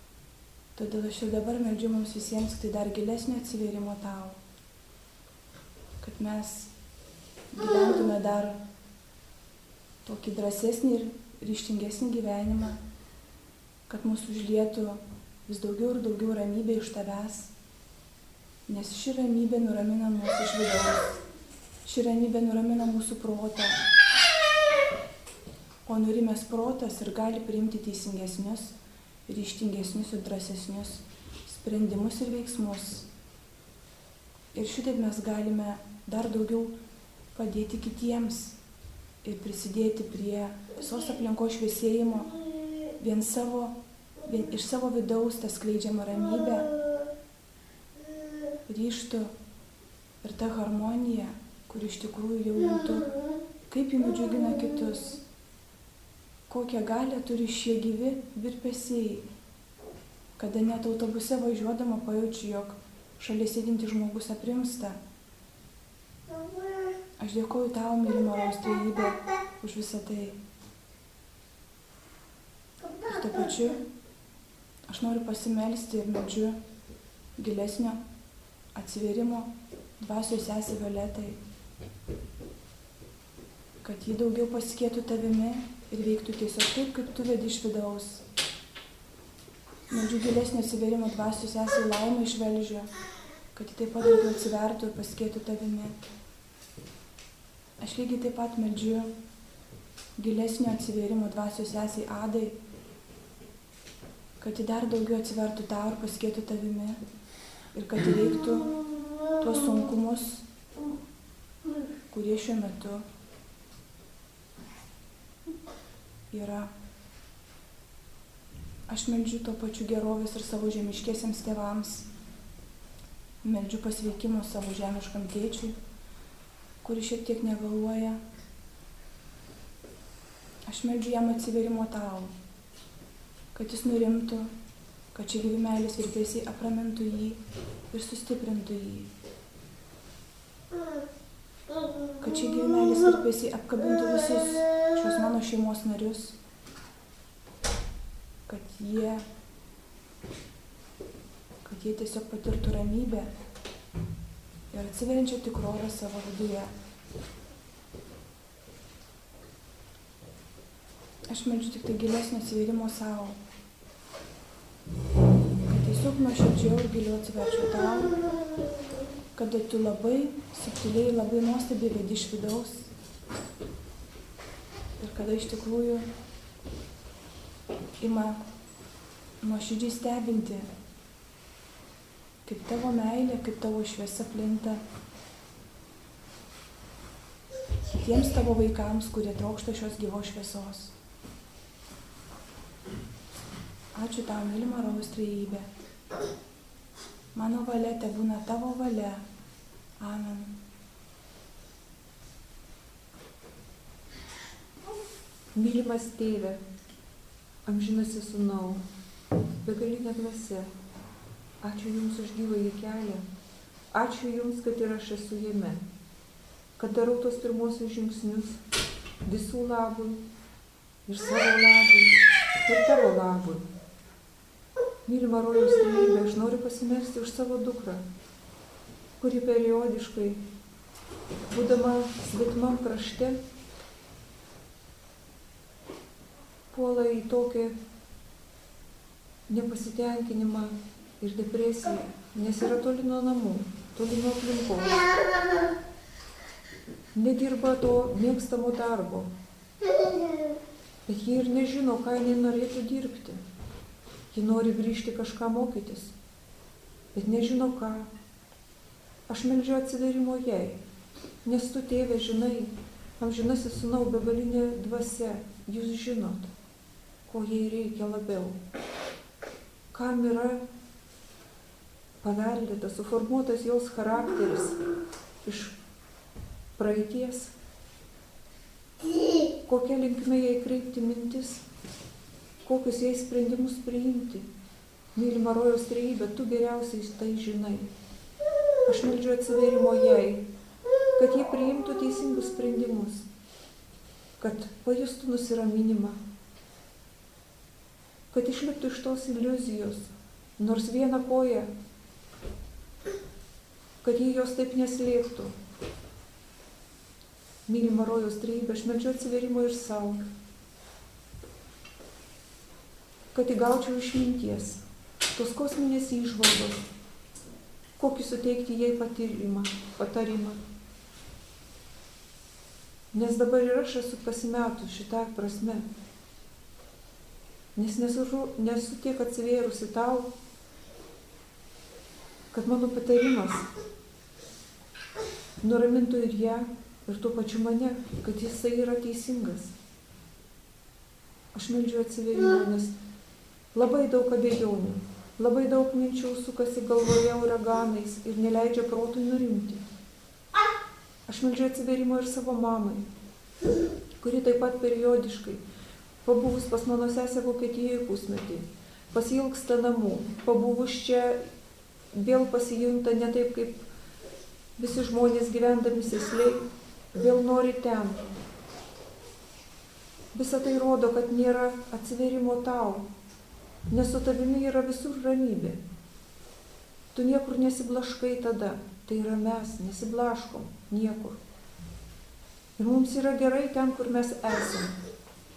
Todėl aš ir dabar meldžiu mums visiems tai dar gilesnio atsivėrimo tau, kad mes gyventume dar tokį drąsesnį ir ryžtingesnį gyvenimą, kad mūsų užlietų vis daugiau ir daugiau ramybė iš tavęs, nes ši ramybė nuramina mūsų iš vidaus, ši ramybė nuramina mūsų protą, o nurimęs protas ir gali priimti teisingesnius, ryžtingesnius ir drąsesnius sprendimus ir veiksmus. Ir šitaip mes galime dar daugiau padėti kitiems ir prisidėti prie visos aplinkos šviesėjimo, vien iš savo vidaus tą skleidžiamą ramybę, ryžtų ir tą harmoniją, kur iš tikrųjų jau juntu, kaip ji nudžiugina kitus, kokią galią turi šie gyvi virpesiai, kada net autobuse važiuodama pajaučiu, jog šalia sėdintis žmogus aprimsta. Aš dėkoju tau, mylima Rojaus Trejybė, už visą tai. Ir tuo pačiu aš noriu pasimelsti ir meldžiu gilesnio atsivėrimo dvasios sesei Violetai, kad ji daugiau pasikėtų tavimi ir veiktų tiesiog taip, kaip tu vedi iš vidaus. Meldžiu gilesnio atsivėrimo dvasios sesei Laimai iš Velžio, kad ji taip pat daugiau atsivertų ir pasikėtų tavimi. Aš lygiai taip pat meldžiu gilesnio atsivėrimo dvasios sesei Adai, kad ji dar daugiau atsivertų tau ir pasikėtų tavimi ir kad įveiktų tuos sunkumus, kurie šiuo metu yra. Aš meldžiu tuo pačiu gerovės ir savo žemiškiesiems tėvams, meldžiu pasveikimo savo žemiškam tėčiui, kuris šiek tiek negaluoja. Aš meldžiu jam atsivėrimo tau, kad jis nurimtų, kad šie gyvi meilės virpesiai apramintų jį ir sustiprintų jį. Kad šie gyvi meilės virpesiai apkabintų visus šios mano šeimos narius, kad jie tiesiog patirtų ramybę ir atsiveriančią tikrovę savo viduje. Aš meldžiu tik tai gilesnio atsivėrimo savo, kad tiesiog nuoširdžiau ir giliau atsiverčiau tau, kada tu labai subtiliai, labai nuostabiai vedi iš vidaus ir kada iš tikrųjų ima nuoširdžiai stebinti, kaip tavo meilė, kaip tavo šviesa plinta tiems tavo vaikams, kurie trokšta šios gyvos šviesos. Ačiū tau, mylima Rojaus Trejybė. Mano valia tebūna tavo valia. Amen. Mylimas Tėve, amžinasis Sūnau, begalinė dvasia, ačiū Jums už gyvąjį kelią, ačiū Jums, kad ir aš esu jame, kad darau tos pirmosius žingsnius visų labui, ir savo labui, ir tavo labui. Mylima Rojaus Trejybė, aš noriu pasimelsti už savo dukrą, kuri periodiškai, būdama svetimam krašte, puola į tokį nepasitenkinimą ir depresiją, nes yra toli nuo namų, toli nuo aplinkos. Nedirba to mėgstamo darbo, bet ji ir nežino, ką jinai norėtų dirbti. Ji nori grįžti kažką mokytis, bet nežino ką. Aš meldžiu atsivėrimo jai, nes tu, Tėve, žinai, amžinasis Sūnau, begalinė dvasia, jūs žinot, ko jai reikia labiau. Kam yra paveldėtas, suformuotas jos charakteris iš praeities, kokią linkmę jai kreipti mintis, kokius jai sprendimus priimti. Mylima Rojaus Trejybė, tu geriausiai tai žinai. Aš meldžiu atsivėrimo jai, kad jie priimtų teisingus sprendimus, kad pajustų nusiraminimą, kad išliptų iš tos iliuzijos, nors vieną koją, kad jie jos taip neslėptų. Mylima rojaus trejybė, aš meldžiu atsiverimo ir savo, kad įgaučiau išminties, tos kosminės įžvalgos, kokį suteikti jai patarimą. Nes dabar ir aš esu pasimetus šitą prasme, nes nesu tiek atsivėrusi tau, kad mano patarimas nuramintų ir ją, ir tuo pačiu mane, kad jisai yra teisingas. Aš meldžiu atsivėrimą, nes labai daug abejonių, labai daug minčių sukasi galvoje uraganais ir neleidžia protui nurimti. Aš meldžiu atsivėrimo ir savo mamai, kuri taip pat periodiškai, pabuvus pas mano sesę Vokietijoje pusmetį, pasiilgsta namų, pabuvus čia vėl pasijunta ne taip, kaip visi žmonės gyvendami sėsliai, vėl nori ten. Visa tai rodo, kad nėra atsivėrimo tau, nes su tavimi yra visur ramybė. Tu niekur nesiblaškai tada, tai yra mes, nesiblaškom niekur. Ir mums yra gerai ten, kur mes esame.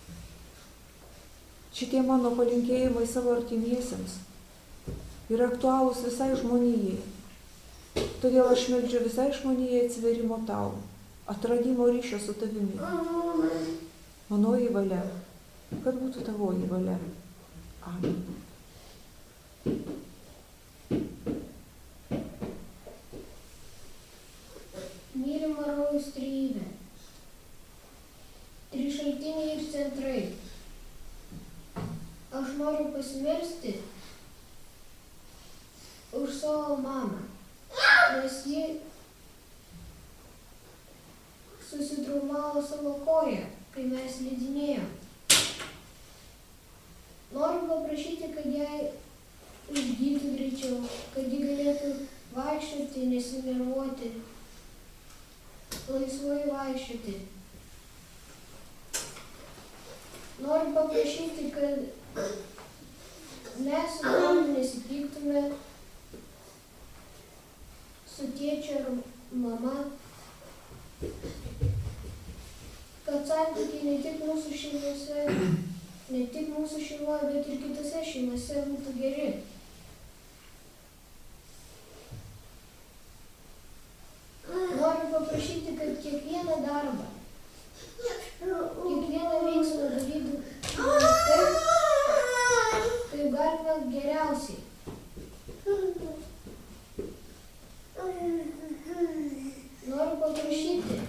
Šitie mano palinkėjimai savo artimiesiems yra aktualūs visai žmonijai. Todėl aš meldžiu visai žmonijai atsivėrimo tau, atradimo ryšio su tavimi. Manoji valia, kad būtų tavoji valia. Amen. Mylima rojaus trejybė, trys šaltiniai ir centrai. Aš noriu pasimelsti už savo mamą, nes ji susitraumavo savo koją, kai mes slidinėjom. Noriu paprašyti, kad jai užgytų greičiau, kad ji galėtų vaikščioti, nesinervuoti, laisvai vaikščioti. Noriu paprašyti, kad mes su mama nesipyktume, su tėčiu ar mama, kad santykiai ne tik mūsų šeimose, ne tik mūsų šeimoje, bet ir kitose šeimose būtų geri. Noriu paprašyti, kad kiekvieną darbą, kiekvieną veiksmą darytų taip, kaip galima geriausiai. Noriu paprašyti,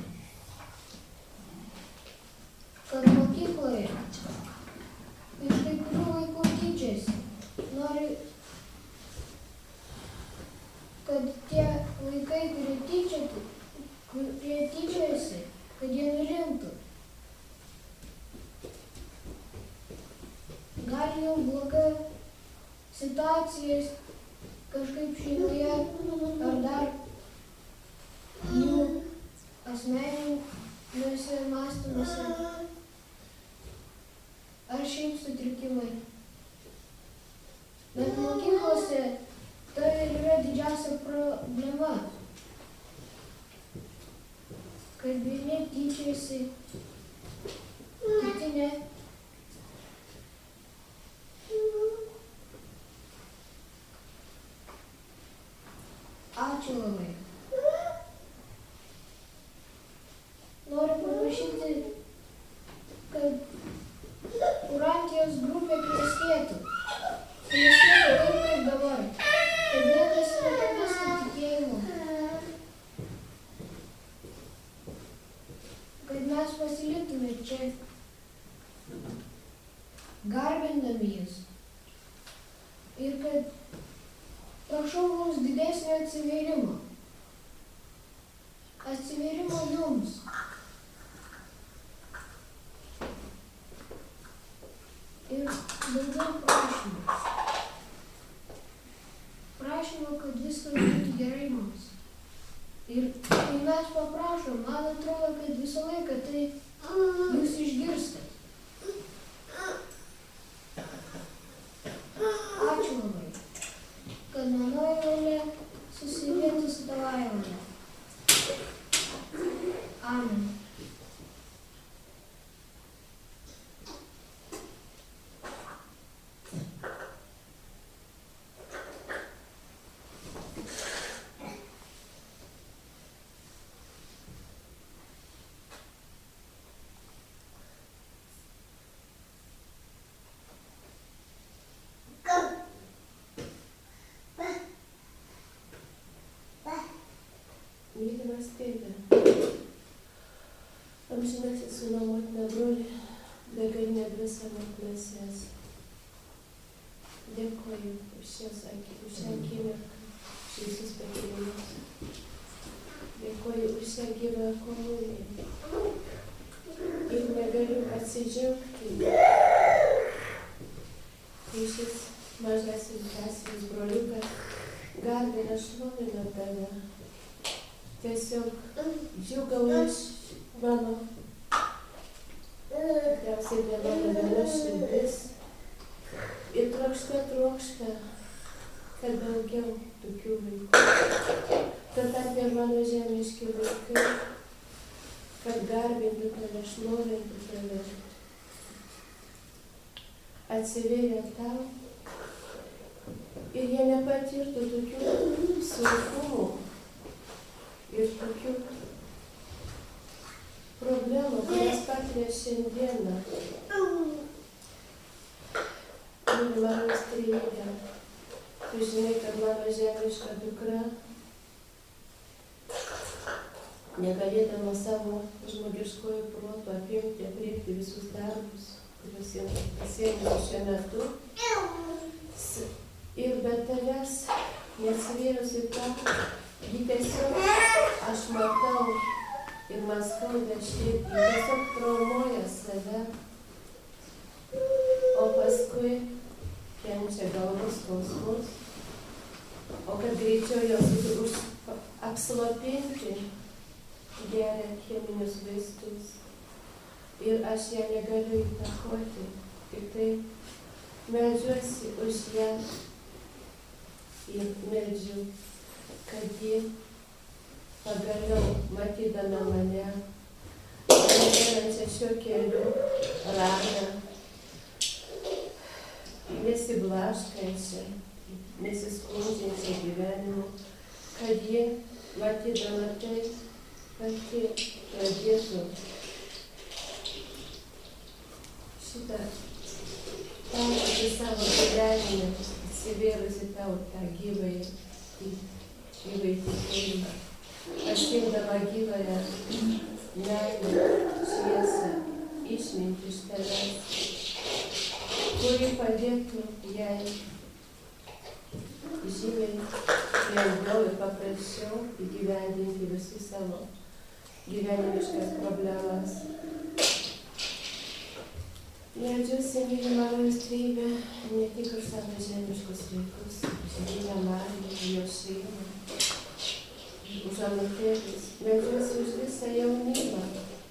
kad mokykloje iš kai kurių vaikų tyčiasi. Noriu, kad tie vaikai, kurie tyčiasi, kad jie nurimtų. Gal jau bloga situacija kažkaip šeimoje ar dar jų asmeniniuose mąstymuose, ar šiaip sutrikimai. Bet mokyklose tai yra didžiausia problema, kad vieni tyčiasi, kiti ne. Ačiū labai. Noriu paprašyti, kad kurantijos grupė klestėtų. Klestėtų taip, kaip dabar. Kad niekas neprarastų tikėjimo. Kad mes pasiliktume čia, garbindami jus. Ir kad prašau mums didesnio atsivėrimo. Atsivėrimo jums. Ir daugiau prašymų. Prašymų, kad viskas būtų gerai mums. Ir kai mes paprašom, man atrodo, kad visą laiką tai jūs išgirstat. Ačiū labai. kad manoji valia susilietų su tavąja valia. Amen. Mylimas Tėve, amžinasis Sūnau, Motina, Broli, begalinė dvasia, motina sesė. Dėkoju už šią akimirką, už visus pakėlimus. Dėkoju už šią gyvą komuniją. Ir negaliu atsidžiaugti, kai šis mažasis dvasinis broliukas garbina, šlovina tave. Tiesiog džiūgauja mano, tikriausiai ne mano viena širdis ir trokšta, kad daugiau tokių vaikų, kad tarp ir mano žemiški vaikai, kad garbintų tave, šlovintų tave, atsivėrė tau ir jie nepatirtų tokių sunkumų ir tokių problemų, kurias patiria šiandieną. Mylimas Trejybė, tu žinai, kad mano žemiška dukra, negalėdama savo žmogiškojų protų apimti, aprėpti visus darbus, kuriuos jie pasiėmė šiuo metu, ir be tavęs nesivėrusi tą, ji tiesiog, aš matau ir man skauda širdį, tiesiog traumuoja save, o paskui kenčia galvos skausmus, o kad greičiau jos apslopinti, geria cheminius vaistus. Ir aš ją negaliu įtakoti, tik tai meldžiuosi už ją ir meldžiu, kad ji pagaliau, matydama mane, einančią šiuo keliu, ramią, nesiblaškančią, nesiskundžiančią gyvenimu, kad ji, matydama tai, pati pradėtų šitą taikyti savo gyvenime, įsivėrusi tau tą gyvąjį tikėjimą, pasiekdama gyvąją meilę, šviesą, išmintį iš tavęs, kuri padėtų jai žymiai lengviau ir paprasčiau įgyvendinti visus savo gyvenimiškas problemas. Meldžiuosi, mylima Rojaus Trejybė, ne tik už savo žemiškus vaikus, už Žydinę Mariją, jos šeimą, už anūkėlius. Meldžiuosi už visą jaunimą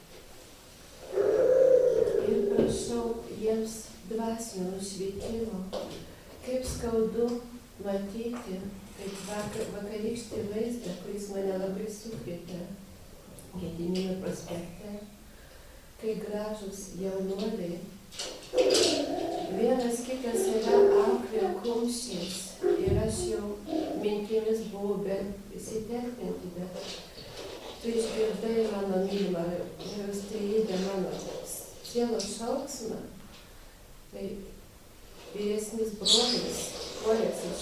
ir prašau jiems dvasinio nušvietimo. Kaip skaudu matyti, kaip vakarykštį vaizdą, kuris mane labai sukrėtė Gedimino prospekte, kai gražus jaunuoliai vienas kitas yra auklė kumščiais ir aš jau mintimis buvau įsiterpinti, bet tu išgirdai mano mylimą Rojaus Trejybę, mano sielos šauksmą. Tai vyresnis brolis, puolęs iš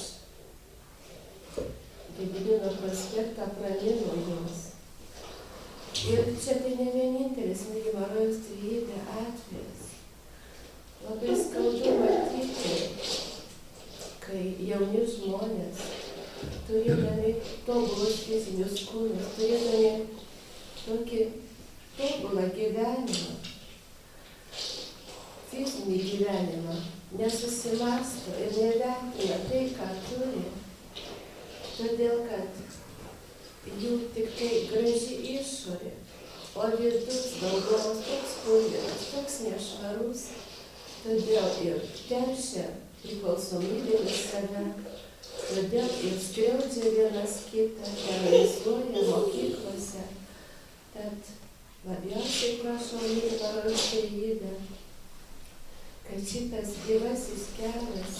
Gedimino prospektą, pramino juos. Ir čia tai ne vienintelis mylima Rojaus Trejybė atvejas. Labai skaudu matyti, kai jauni žmonės, turėdami tobulus fizinius kūnus, turėdami tokį tobulą gyvenimą, fizinį gyvenimą, nesusimąsto ir nevertina tai, ką turi, todėl kad jų tik tai graži išorė, o vidus daugomas toks purvinas, toks nešvarus, todėl ir teršia priklausomybėmis save, Todėl ir skriaudžia vienas kitą, terorizuoja mokyklose. Tad labiausiai prašau mylimą Rošteivydą, kad šitas gyvasis kelias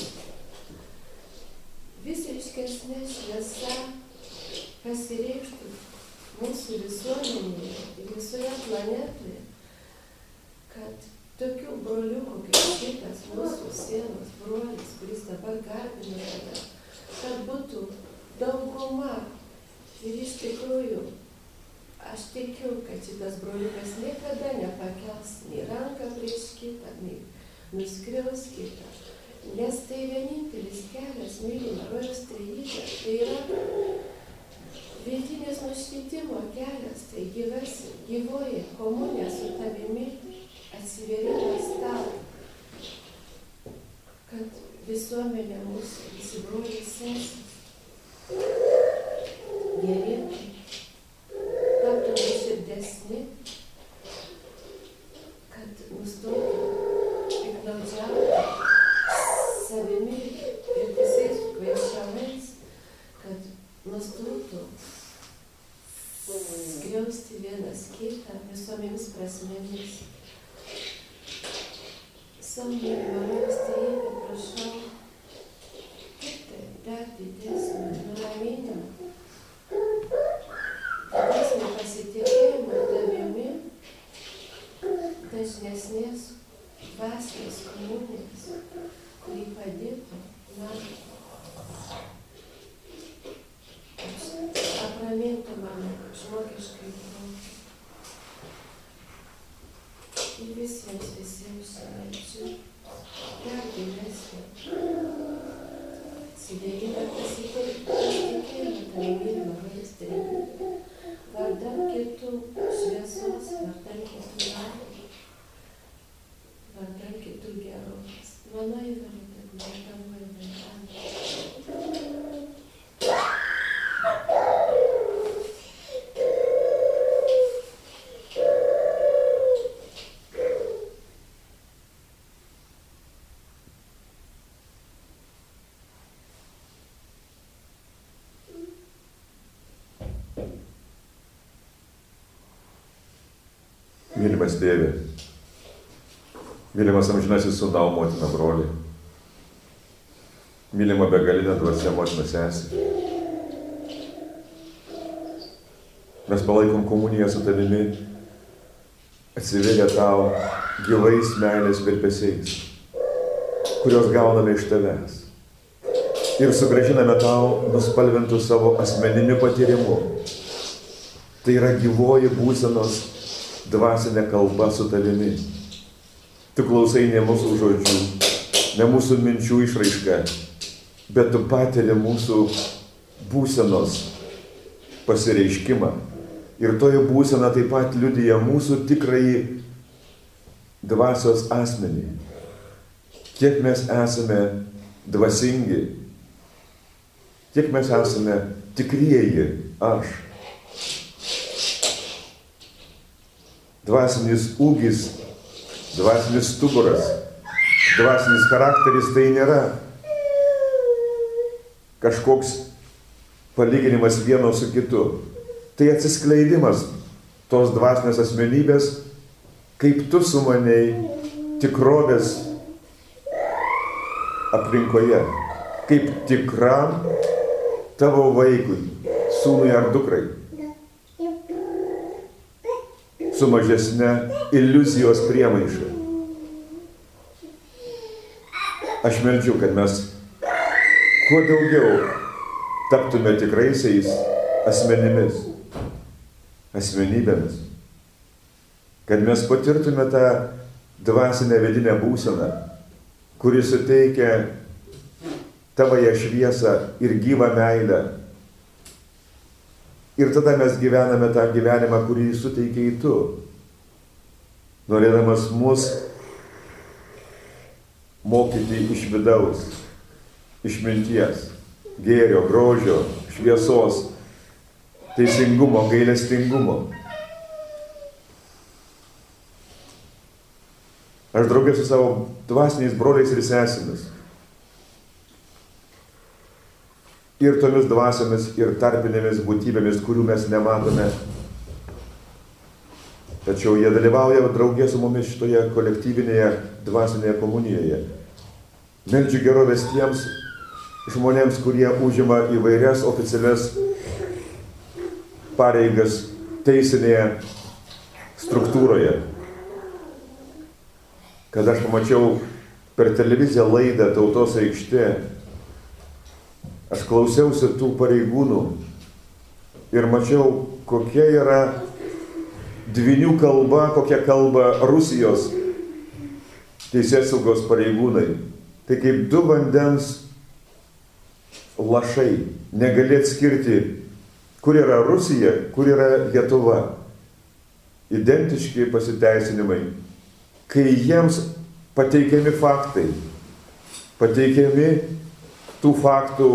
vis aiškesnė šviesa pasireikštų mūsų visuomenėje ir visoje planetoje, kad tokių broliukų kaip šitas mūsų sielos brolis, kuris dabar garbina tave, kad būtų dauguma. Ir iš tikrųjų, aš tikiu, kad šitas broliukas niekada nepakels nei ranką prieš kitą, nei nuskriaus kitą. Nes tai vienintelis kelias, mylima Rošteivyde, tai yra vidinės nušvitimo kelias, tai gyvoji komunija su tavimi, atsivėrimas tau, kad visuomenė mūsų, visi broliai sesės, gerėtų, taptų nuoširdesni, kad nustotų piktnaudžiauti savimi ir visais kvaišalais, kad nustotų skriausti vienas kitą visomis prasmėmis. Savo mylima Rošteivyde, prašau, dar didesnį nuraminimą, didesnį pasitikėjimą tavimi, dažnesnės dvasinės komunijos, kuri padėtų man apramintų mano žmogiškai protą. Ir visiems šiandien dar gilesnį atsidėjimą pasitikėjimą tave mylima Rošteivyde, vardan kitų šviesos, vardan kitų laimės, vardan kitų gerovės. Mano įvarė, kad tavo įvarė. Mylimas tėve, mylimas amžinasis sūnau, motina, broli, mylima begalinė dvasia, motina, sesė. Mes palaikom komuniją su tavimi, atsivėrę tau gyvais meilės virpesiais, kurios gauname iš tavęs. Ir sugrąžiname tau nuspalvintų savo asmeniniu patyrimu. Tai yra gyvoji būsenos dvasinė kalba su tavimi. Tu klausai ne mūsų žodžių, ne mūsų minčių išraiška, bet tu patiri mūsų būsenos pasireiškimą. Ir toji būsena taip pat liudija mūsų tikrąjį dvasios asmenį. Kiek mes esame dvasingi, kiek mes esame tikrieji aš. Dvasinis ūgis, dvasinis stuburas, dvasinis charakteris tai nėra kažkoks palyginimas vieno su kitu. Tai atsiskleidimas tos dvasinės asmenybės, kaip tu sumanei tikrovės aplinkoje, kaip tikram tavo vaikui, sūnui ar dukrai. Su mažesne iliuzijos priemaiša. Aš meldžiu, kad mes kuo daugiau taptume tikraisiais asmenybėmis, kad mes patirtume tą dvasinę vidinę būseną, kuri suteikia tavąją šviesą ir gyvą meilę. Ir tada mes gyvename tą gyvenimą, kurį suteikiai tu, norėdamas mus mokyti iš vidaus, išminties, gėrio, grožio, šviesos, teisingumo, gailestingumo. Aš draugė su savo dvasiniais broliais ir sesėmis ir tomis dvasiomis, ir tarpinėmis būtybėmis, kurių mes nematome. Tačiau jie dalyvauja draugė su mumis šitoje kolektyvinėje dvasinėje komunijoje. Meldžiu gerovės tiems žmonėms, kurie užima įvairias oficialias pareigas teisinėje struktūroje. Kad aš pamačiau per televiziją laidą Tautos aikštė, aš klausiausi tų pareigūnų ir mačiau, kokia yra dvynių kalba, kokia kalba Rusijos teisėsaugos pareigūnai. Tai kaip du vandens lašai, negali atskirti, kur yra Rusija, kur yra Lietuva. Identiški pasiteisinimai. Kai jiems pateikiami faktai, pateikiami tų faktų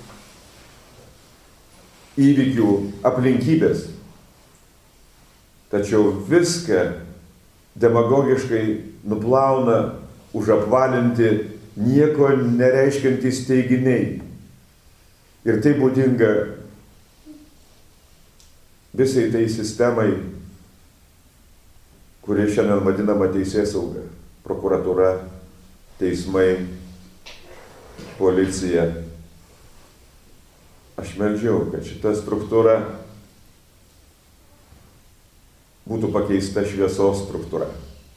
įvykių aplinkybės, tačiau viską demagogiškai nuplauna užapvalinti nieko nereiškiantys teiginiai. Ir tai būdinga visai tai sistemai, kuri šiandien vadinama teisėsauga, prokuratūra, teismai, policija. Aš meldžiau, kad šita struktūra būtų pakeista šviesos struktūra.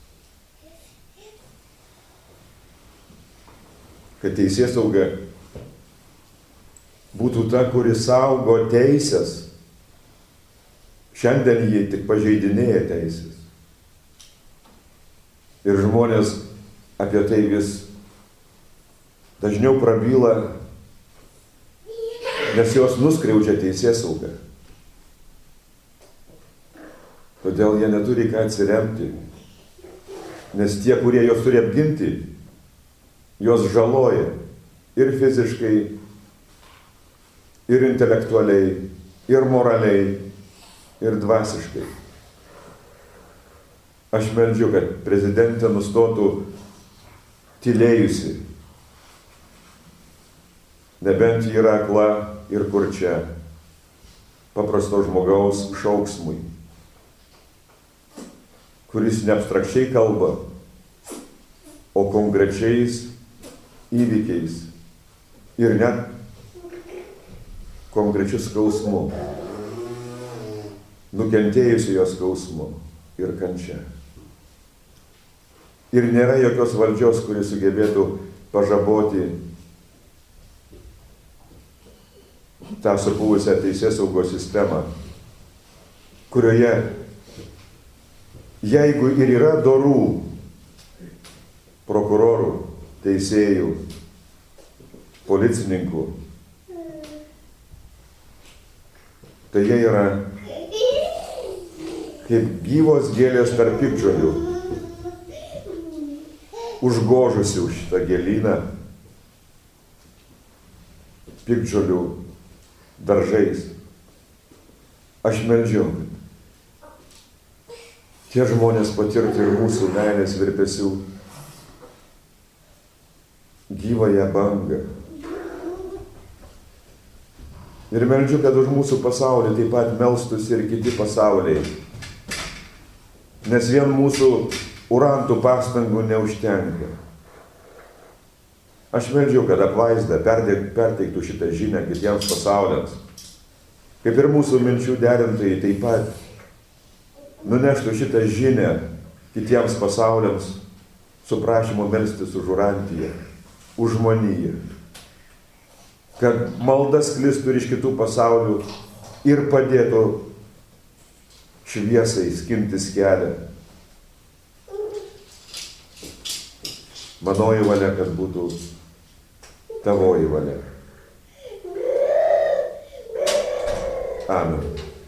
Kad teisėsauga būtų ta, kuri saugo teisės. Šiandien jie tik pažeidinėja teisės. Ir žmonės apie tai vis dažniau prabyla, nes jos nuskriaudžia teisėsaugą. Todėl jie neturi ką atsiremti, nes tie, kurie jos turi apginti, jos žaloja ir fiziškai, ir intelektualiai, ir moraliai, ir dvasiškai. Aš meldžiu, kad prezidentė nustotų tylėjusi, nebent ji yra akla ir kurčia, paprasto žmogaus šauksmui, kuris ne abstrakčiai kalba, o konkrečiais įvykiais ir net konkrečiu skausmu, nukentėjusi jos skausmu ir kančia. Ir nėra jokios valdžios, kuri sugebėtų pažaboti tą supuvusią teisėsaugos sistemą, kurioje, jeigu ir yra dorų prokurorų, teisėjų, policininkų, tai jie yra kaip gyvos gėlės tarp piktžolių, užgožusi už šitą gėlyną piktžolių daržais. Aš meldžiu, kad tie žmonės patirtų ir mūsų meilės virpesių gyvąją bangą. Ir meldžiu, kad už mūsų pasaulį taip pat melstųsi ir kiti pasauliai. Nes vien mūsų urantų pastangų neužtenka. Aš meldžiu, kad apvaizda perteiktų šitą žinią kitiems pasauliams. Kaip ir mūsų minčių derintojai taip pat nuneštų šitą žinią kitiems pasauliams su prašymu melstis už Urantiją, už žmoniją. Kad malda sklistų ir iš kitų pasaulių ir padėtų šviesai skintis kelią. Manoji valia, kad būtų tavoji valia. Amen.